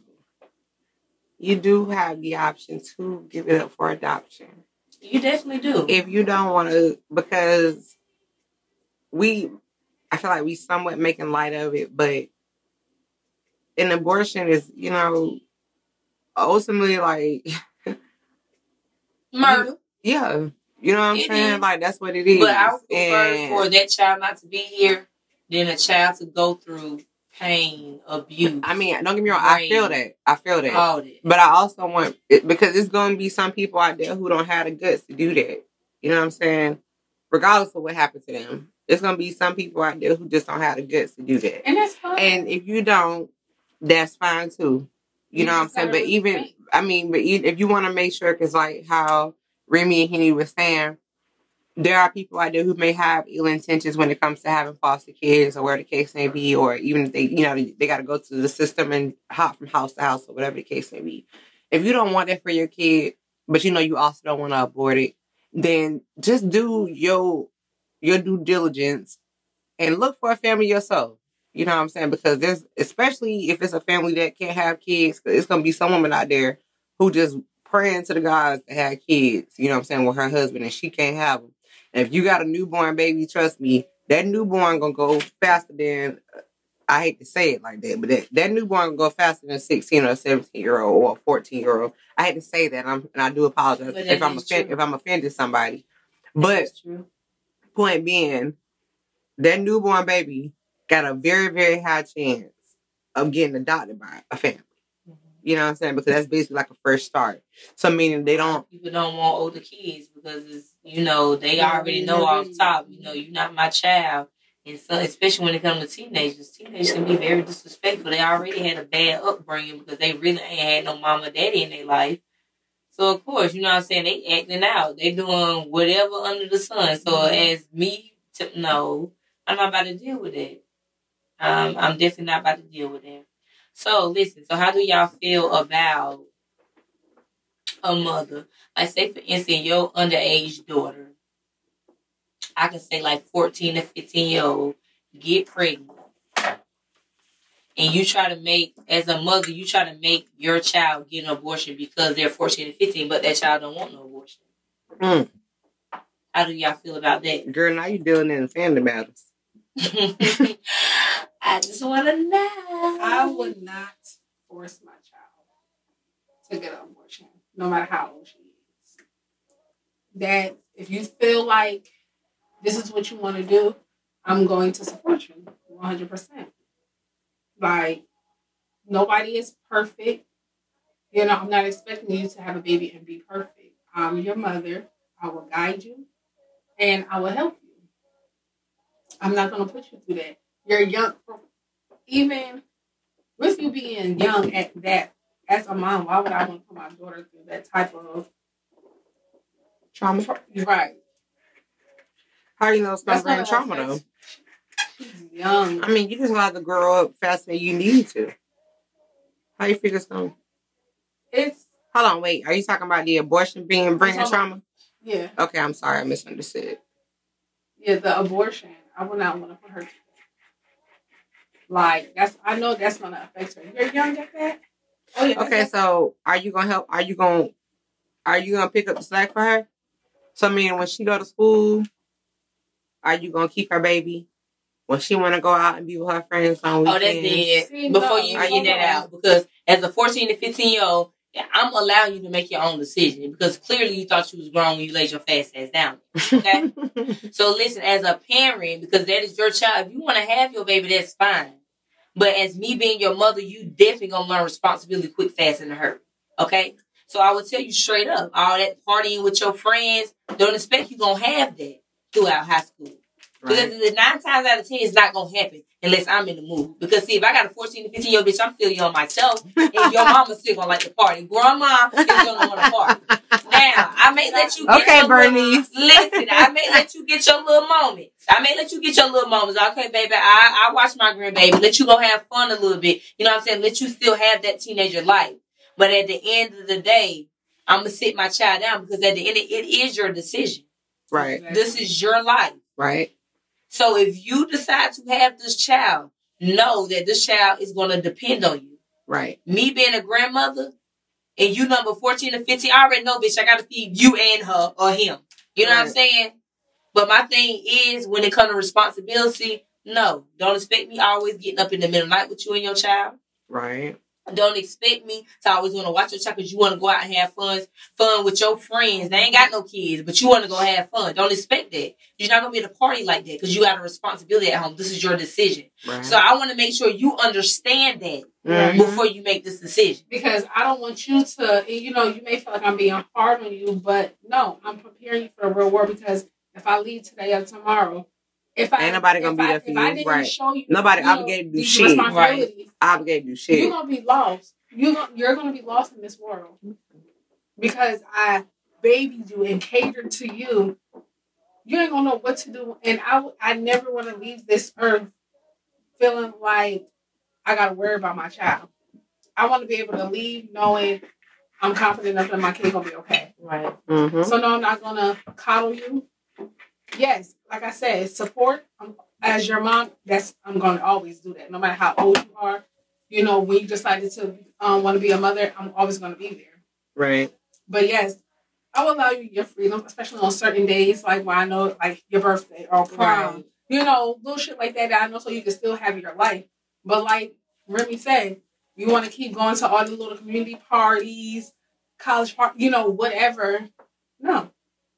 you do have the option to give it up for adoption. You definitely do. If you don't want to, because we, I feel like we somewhat making light of it, but an abortion is, you know, ultimately like murder. Yeah. You know what I'm It saying? is. Like, that's what it is. But I would prefer And for that child not to be here than a child to go through pain, abuse. I mean, don't get me wrong. I feel that. I feel that. All that. But I also want, it, because it's going to be some people out there who don't have the guts to do that. You know what I'm saying? Regardless of what happened to them. There's going to be some people out there who just don't have the guts to do that. And that's fine. And if you don't, that's fine too. You, you know what I'm saying? But even, think. I mean, but if you want to make sure, because like how Remy and Henny was saying, there are people out there who may have ill intentions when it comes to having foster kids or where the case may be, or even if they, you know, they, they got to go to the system and hop from house to house or whatever the case may be. If you don't want that for your kid, but you know you also don't want to abort it, then just do your your due diligence and look for a family yourself. You know what I'm saying? Because there's, especially if it's a family that can't have kids, it's going to be some woman out there who just praying to the gods to have kids, you know what I'm saying, with her husband, and she can't have them. And if you got a newborn baby, trust me, that newborn going to go faster than, I hate to say it like that, but that, that newborn going to go faster than a sixteen or a seventeen-year-old or a fourteen-year-old. I hate to say that, I'm, and I do apologize if I'm, offend, if I'm offending somebody. But point being, that newborn baby got a very, very high chance of getting adopted by a family. You know what I'm saying? Because that's basically like a first start. So meaning they don't... People don't want older kids because, it's, you know, they already know off top, you know, you're not my child. And so, especially when it comes to teenagers, teenagers can be very disrespectful. They already had a bad upbringing because they really ain't had no mama or daddy in their life. So, of course, you know what I'm saying? They acting out. They doing whatever under the sun. So, mm-hmm. as me, to, no, I'm not about to deal with it. Um, I'm definitely not about to deal with it. So, listen, so how do y'all feel about a mother? Like, say, for instance, your underage daughter, I can say like fourteen to fifteen-year-old, get pregnant. And you try to make, as a mother, you try to make your child get an abortion because they're fourteen and fifteen, but that child don't want no abortion. Mm. How do y'all feel about that? Girl, now you're dealing in family matters. I just want to know. I would not force my child to get an abortion, no matter how old she is. That if you feel like this is what you want to do, I'm going to support you one hundred percent. Like, nobody is perfect. You know, I'm not expecting you to have a baby and be perfect. I'm your mother. I will guide you, and I will help you. I'm not going to put you through that. You're young. Even with you being young at that, as a mom, why would I want to put my daughter through that type of trauma? Right. How do you know it's going to bring trauma, though? She's young. I mean, you just have to grow up faster than you need to. How you figure it's going to? It's... Hold on, wait. Are you talking about the abortion being bringing trauma? Yeah. Okay, I'm sorry. I misunderstood. Yeah, the abortion. I would not want to put her through. Like, that's, I know that's going to affect her. You're young at that? Oh, yeah. Okay, so are you going to help? Are you going to, are you going to pick up the slack for her? So, I mean, when she go to school, are you going to keep her baby? When she want to go out and be with her friends on weekends? Oh, that's dead. See, Before no, you get that out. Because as a fourteen to fifteen-year-old, I'm allowing you to make your own decision. Because clearly you thought you was grown when you laid your fast ass down. Okay? So listen, as a parent, because that is your child, if you want to have your baby, that's fine. But as me being your mother, you definitely going to learn responsibility quick, fast, and in a hurry. Okay? So I would tell you straight up, all that partying with your friends, don't expect you going to have that throughout high school. Right. Because nine times out of ten, it's not going to happen unless I'm in the mood. Because, see, if I got a fourteen to fifteen-year-old bitch, I'm still young myself, and your mama's still going to like to party. Grandma is going to want to party. Now, I may let you get okay, your Bernice. Little, listen, I may let you get your little moments. I may let you get your little moments. Okay, baby, I, I watch my grandbaby. Let you go have fun a little bit. You know what I'm saying? Let you still have that teenager life. But at the end of the day, I'm gonna sit my child down because at the end, it, it is your decision. Right. This is your life. Right. So if you decide to have this child, know that this child is gonna depend on you. Right. Me being a grandmother, and you number fourteen or fifteen, I already know, bitch, I gotta feed you and her or him. You know right. what I'm saying? But my thing is, when it comes to responsibility, no, don't expect me always getting up in the middle of the night with you and your child. Right. Don't expect me to always want to watch your child because you want to go out and have fun, fun with your friends. They ain't got no kids, but you want to go have fun. Don't expect that. You're not going to be at a party like that because you got a responsibility at home. This is your decision. Right. So I want to make sure you understand that mm-hmm. before you make this decision. Because I don't want you to, you know, you may feel like I'm being hard on you, but no, I'm preparing you for the real world because if I leave today or tomorrow, If I, Ain't nobody gonna be I, there for if you, I didn't right? Show you, nobody you know, obligated to do shit, right? Obligated to do shit. You're gonna be lost. You gonna, you're gonna be lost in this world because I babied you and catered to you. You ain't gonna know what to do, and I I never want to leave this earth feeling like I gotta worry about my child. I want to be able to leave knowing I'm confident enough that my kid gonna be okay. Right. Mm-hmm. So no, I'm not gonna coddle you. Yes, like I said, support. Um, as your mom, that's I'm going to always do that. No matter how old you are, you know, when you decided to um, want to be a mother, I'm always going to be there. Right. But yes, I will allow you your freedom, especially on certain days, like when I know, like your birthday or prom. Right. You know, little shit like that, that I know, so you can still have your life. But like Remy said, you want to keep going to all the little community parties, college parties, you know, whatever. No.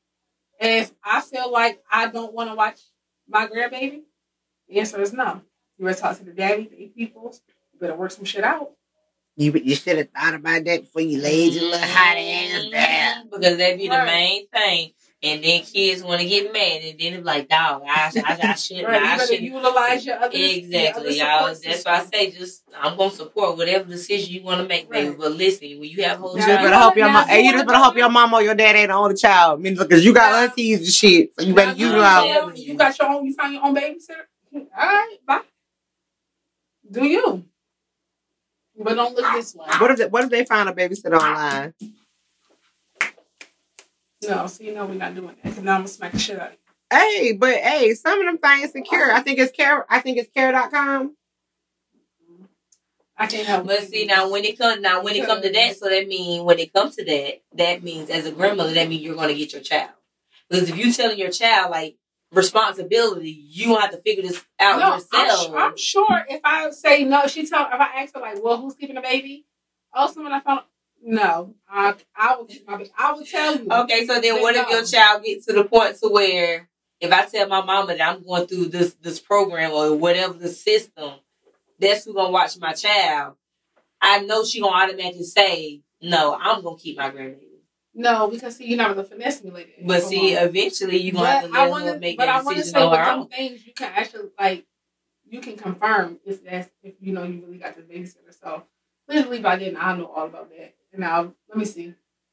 If I feel like I don't want to watch my grandbaby, the answer is no. You better talk to the daddy, the peoples. You better work some shit out. You you should have thought about that before you laid your little hot ass down. Because that be right. the main thing. And then kids want to get mad, and then it's like, dog, I, I, I shouldn't. Right, you I should utilize your other exactly, your other y'all. That's why I say, just I'm gonna support whatever decision you want to make, baby. Right. But listen, when you have whole you just better hope your mom. Hey, you just better hope your mom or your dad ain't the only child. I mean, because you got yeah. aunties and shit, so you better now, utilize. You got your own. You find your own babysitter. All right, bye. Do you? But don't look this way. What if they, what if they find a babysitter online? No, so you know we're not doing that because now I'm gonna smack the shit out of you. Hey, but hey, some of them things secure. I think it's care. I think it's care dot com. I can't help. But see now when it comes now when it comes to that, so that means when it comes to that, that means as a grandmother, that means you're gonna get your child. Because if you telling your child like responsibility, you don't have to figure this out no, yourself. I'm, I'm sure if I say no, she tell if I ask her like, well, who's keeping the baby? Oh, someone I found. No, I I will I will tell you. Okay, so then what no. if your child gets to the point to where if I tell my mama that I'm going through this this program or whatever the system, that's who's gonna watch my child. I know she gonna automatically say, no, I'm gonna keep my grandbaby. No, because see, you're not gonna finesse me like that. But see, on. eventually you're gonna but have to let wanna, her make that decision on her own. But things you can actually like you can confirm if that's if you know you really got the babysitter. So please leave by then I know all about that. Now, let me see.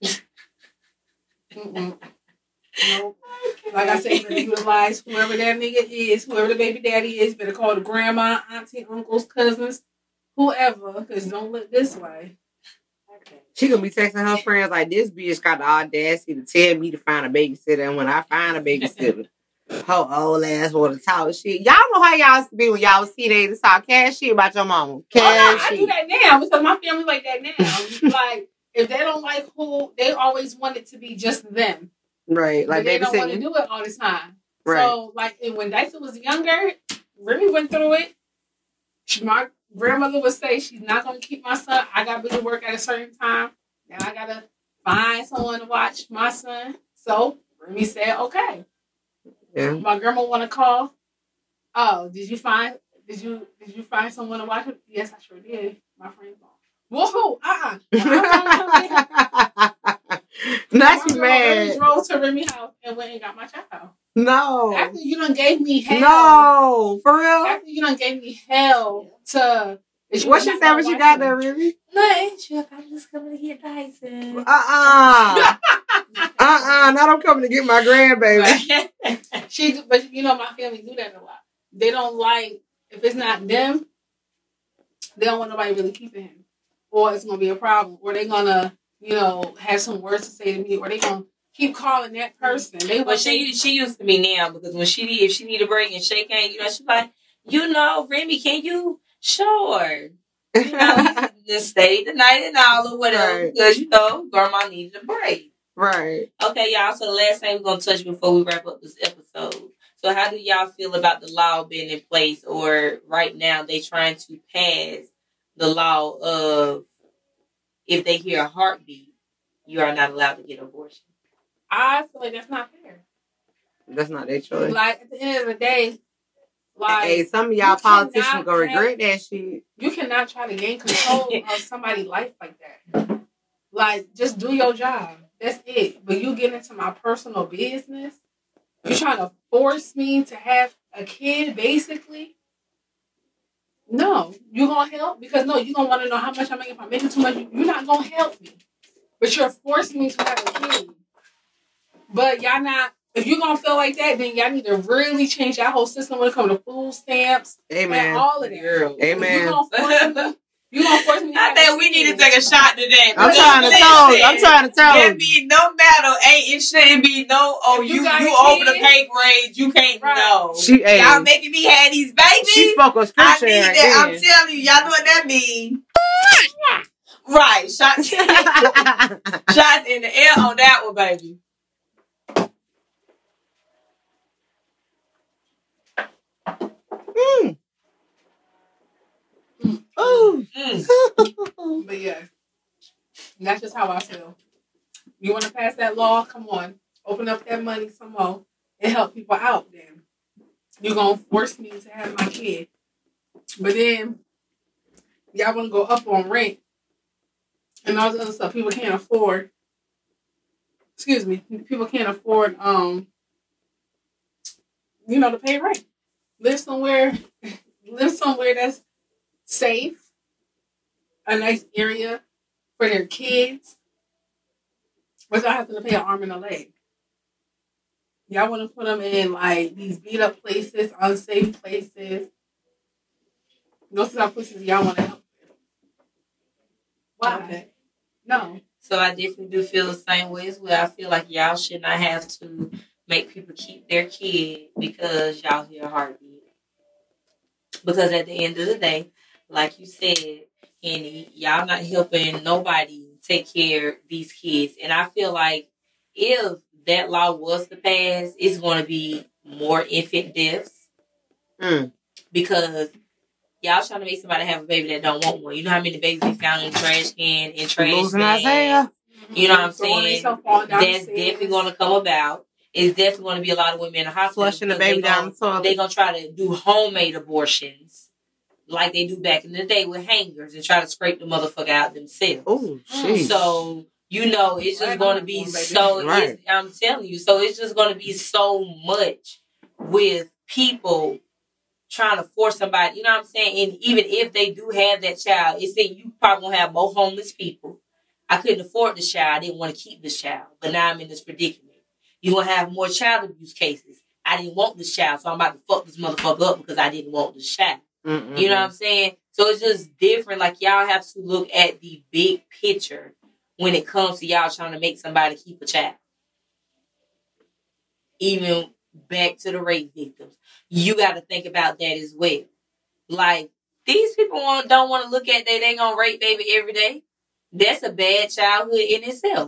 Mm-mm. Nope. Okay. Like I said, you better utilize whoever that nigga is, whoever the baby daddy is, better call the grandma, auntie, uncles, cousins, whoever, because don't look this way. Okay. She gonna be texting her friends like, this bitch got the audacity to tell me to find a babysitter, and when I find a babysitter, her old ass wanna talk shit. Y'all know how y'all used to be when y'all was teenagers talk cash shit about your mama. Cash oh, no, shit. I do that now because my family like that now. Like, if they don't like who, they always want it to be just them. Right. Like but they don't want to do it all the time. Right. So, like, and when Dyson was younger, Remy went through it. She, my grandmother would say she's not going to keep my son. I got to be to work at a certain time. Now I got to find someone to watch my son. So, Remy said, okay. Yeah. My grandma want to call. Oh, did you find, did you, did you find someone to watch it? Yes, I sure did. My friend called. Whoa, uh-uh. Not you mad. Drove to Remy house and went and got my child. No. After you done gave me hell. No, for real? After you done gave me hell to... What she said when she got there, Remy? Nothing. She was like, I'm just coming to get Dyson. Uh-uh. uh-uh. Not I'm coming to get my grandbaby. she, But you know, my family do that a lot. They don't like... If it's not them, they don't want nobody really keeping him. Or it's going to be a problem. Or they're going to... you know, have some words to say to me, or they gonna keep calling that person. They But she she used to me now because when she if she need a break and shake hand, you know, she's like, you know, Remy, can you? Sure. You know, just stay the night and all or whatever because right. you know, grandma needed a break. Right. Okay, y'all. So the last thing we're gonna touch before we wrap up this episode. So how do y'all feel about the law being in place, or right now they trying to pass the law of if they hear a heartbeat, you are not allowed to get an abortion? I feel like that's not fair. That's not their choice. Like at the end of the day, like hey, some of y'all politicians gonna regret that shit. You cannot try to gain control of somebody's life like that. Like, just do your job. That's it. But you get into my personal business. You're trying to force me to have a kid, basically. No, you're gonna help because no, you're gonna want to know how much I'm making. If I'm making too much, you're not gonna help me. But you're forcing me to have a kid. But y'all not. If you're gonna feel like that, then y'all need to really change that whole system when it comes to food stamps Amen. and all of that. Girl. Amen. You gonna force me? You gonna force me? I think we need to take a shot today. I'm trying to tell you. I'm trying to tell you. There be no matter. Ain't it shouldn't be no. Oh, if you you, you over the pay grade. You can't right. know. She, hey, y'all making me have these babies. She spoke a scripture. I need right that. I'm telling you, y'all know what that means. Right, shots. Shots in the air on that one, baby. Mm. Mm. Oh. Mm. But yeah, that's just how I feel. You want to pass that law? Come on, open up that money some more and help people out. Then you're gonna force me to have my kid, but then y'all want to go up on rent and all this other stuff. People can't afford. Excuse me. People can't afford. Um, you know, to pay rent. Live somewhere. Live somewhere that's safe, a nice area for their kids, without having to pay an arm and a leg. Y'all want to put them in like these beat up places, unsafe places. Those are the places y'all want to help with. Why? Okay. No. So I definitely do feel the same way as well. I feel like y'all should not have to make people keep their kid because y'all hear a heartbeat. Because at the end of the day, like you said, Henny, y'all not helping nobody take care of these kids. And I feel like if that law was to pass, it's going to be more infant deaths. Mm. Because y'all trying to make somebody have a baby that don't want one. You know how many babies we found in the trash can, in trash cans? You know what I'm saying? That's definitely going to come about. It's definitely going to be a lot of women in the hospital. Flushing the baby down the toilet. They're going to try to do homemade abortions like they do back in the day with hangers and try to scrape the motherfucker out themselves. Oh, jeez. So, you know, it's just going to be so, right. I'm telling you, so it's just going to be so much with people trying to force somebody, you know what I'm saying? And even if they do have that child, it's saying you probably going to have more homeless people. I couldn't afford this child. I didn't want to keep this child. But now I'm in this predicament. You're going to have more child abuse cases. I didn't want this child, so I'm about to fuck this motherfucker up because I didn't want this child. Mm-mm. You know what I'm saying? So it's just different. Like, y'all have to look at the big picture when it comes to y'all trying to make somebody keep a child. Even back to the rape victims. You got to think about that as well. Like, these people want, don't want to look at that they going to rape baby every day. That's a bad childhood in itself.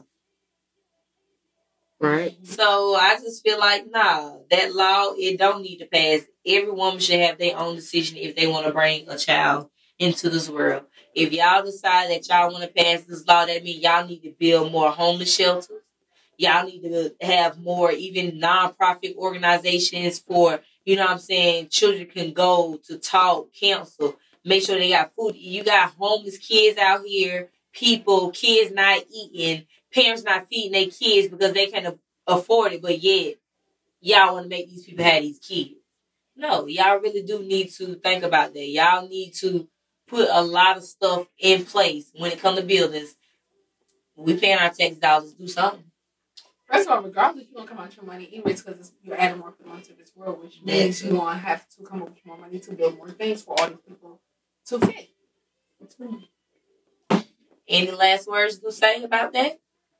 Right. So I just feel like, nah, that law, it don't need to pass. Every woman should have their own decision if they want to bring a child into this world. If y'all decide that y'all want to pass this law, that means y'all need to build more homeless shelters. Y'all need to have more even nonprofit organizations for, you know what I'm saying, children can go to talk, counsel, make sure they got food. You got homeless kids out here, people, kids not eating, parents not feeding their kids because they can't afford it, but yet y'all want to make these people have these kids. No, y'all really do need to think about that. Y'all need to put a lot of stuff in place when it comes to buildings. We paying our tax dollars to do something. First of all, regardless, you're going to come out your money anyways because you're adding more people into this world, which means you're going to have to come up with more money to build more things for all these people to fit. Any last words to say about that?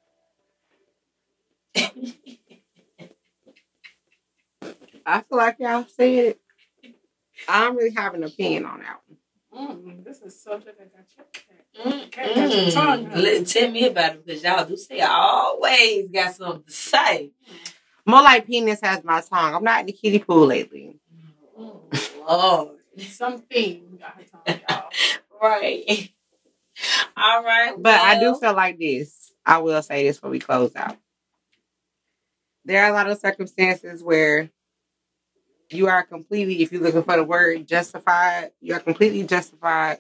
I feel like y'all said it. I don't really have an opinion on that one. Mm, this is subject that got you. Mm, mm. Let, tell me about it, because y'all do say I always got something to say. More like penis has my tongue. I'm not in the kiddie pool lately. Oh, Lord. Something got her tongue, y'all. Right. All right. But well. I do feel like this. I will say this before we close out. There are a lot of circumstances where you are completely, if you're looking for the word justified, you are completely justified.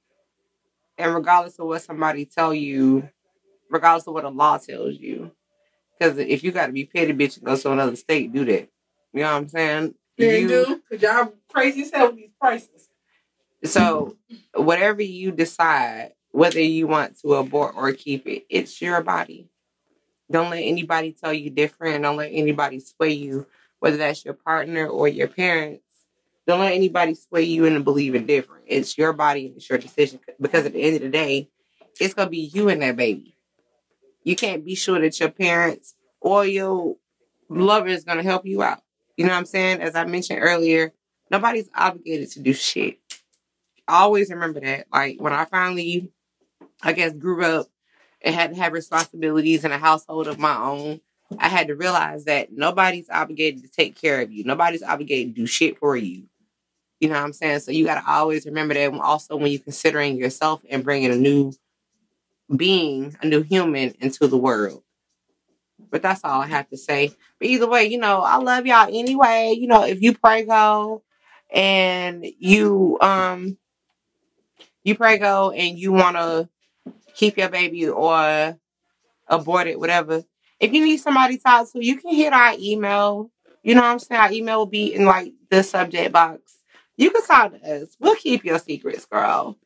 And regardless of what somebody tell you, regardless of what the law tells you. Because if you got to be petty bitch and go to another state, do that. You know what I'm saying? You, you do? Because y'all crazy as hell with these prices. So, whatever you decide, whether you want to abort or keep it, it's your body. Don't let anybody tell you different. Don't let anybody sway you, whether that's your partner or your parents. Don't let anybody sway you into believing different. It's your body and it's your decision. Because at the end of the day, it's going to be you and that baby. You can't be sure that your parents or your lover is going to help you out. You know what I'm saying? As I mentioned earlier, nobody's obligated to do shit. I always remember that. Like, when I finally, I guess, grew up and had to have responsibilities in a household of my own, I had to realize that nobody's obligated to take care of you. Nobody's obligated to do shit for you. You know what I'm saying? So you got to always remember that also when you're considering yourself and bringing a new being, a new human into the world. But that's all I have to say. But either way, you know, I love y'all anyway. You know, if you prego and you, um, you prego and you want to keep your baby or abort it, whatever. If you need somebody to talk to, you can hit our email. You know what I'm saying? Our email will be in like the subject box. You can talk to us. We'll keep your secrets, girl.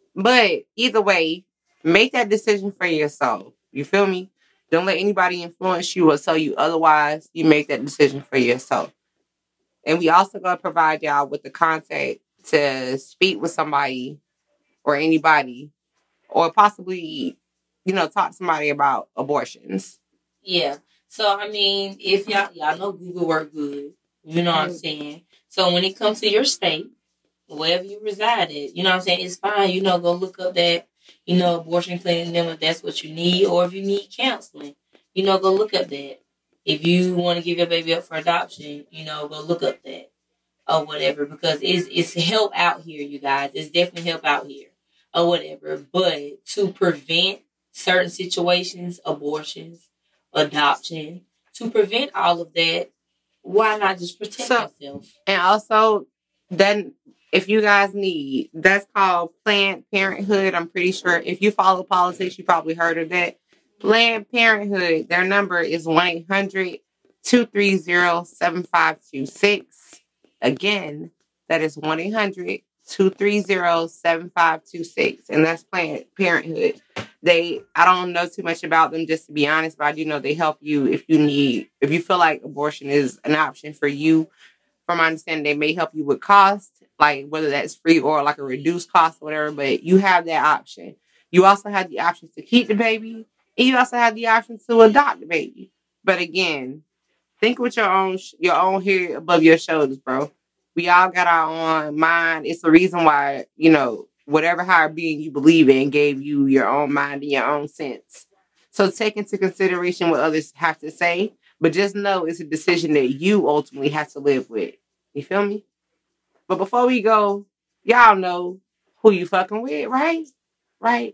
But either way, make that decision for yourself. You feel me? Don't let anybody influence you or tell you otherwise. You make that decision for yourself. And we also going to provide y'all with the contact to speak with somebody or anybody or possibly, you know, talk to somebody about abortions. Yeah. So, I mean, if y'all, y'all know Google work good. You know what I'm saying? So, when it comes to your state, wherever you reside at, you know what I'm saying? It's fine. You know, go look up that, you know, abortion clinic them if that's what you need, or if you need counseling, you know, go look up that. If you want to give your baby up for adoption, you know, go look up that or whatever, because it's it's help out here, you guys. It's definitely help out here or whatever. But to prevent certain situations, abortions, adoption, to prevent all of that, why not just protect so, yourself? And also, then if you guys need, that's called Planned Parenthood. I'm pretty sure if you follow politics, you probably heard of that. Planned Parenthood, their number is one eight hundred two three zero seven five two six. Again, that is one eight hundred two three zero seven five two six. And that's Planned Parenthood. They, I don't know too much about them, just to be honest, but I do know they help you if you need, if you feel like abortion is an option for you. From my understanding, they may help you with cost, like whether that's free or like a reduced cost or whatever, but you have that option. You also have the option to keep the baby, and you also have the option to adopt the baby. But again, think with your own your own head above your shoulders, bro. We all got our own mind. It's the reason why, you know, whatever higher being you believe in gave you your own mind and your own sense. So take into consideration what others have to say, but just know it's a decision that you ultimately have to live with. You feel me? But before we go, y'all know who you fucking with, right? Right?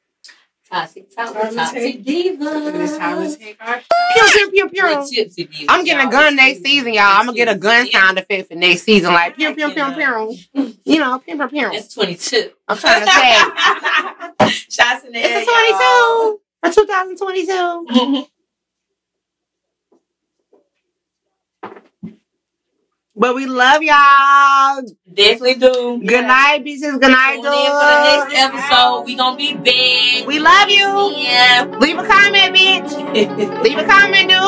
Toxic, toxic, toxic diva. This time we take our Pew, pew, pew, pew. Tipsy divas, I'm getting a gun next season, y'all. I'm gonna get a gun Yeah. sound effect for next season, like pew, pew, pew, pew. You know, pew, pew, pew. It's twenty-two. I'm trying to say. Shots in the air. It's a twenty-two for two thousand twenty-two. Y'all. But we love y'all. Definitely do. Good night, bitches. Good night, Tune in for the next dudes. episode. We gonna be big. We love you. Yeah. Leave a comment, bitch. Leave a comment, dude.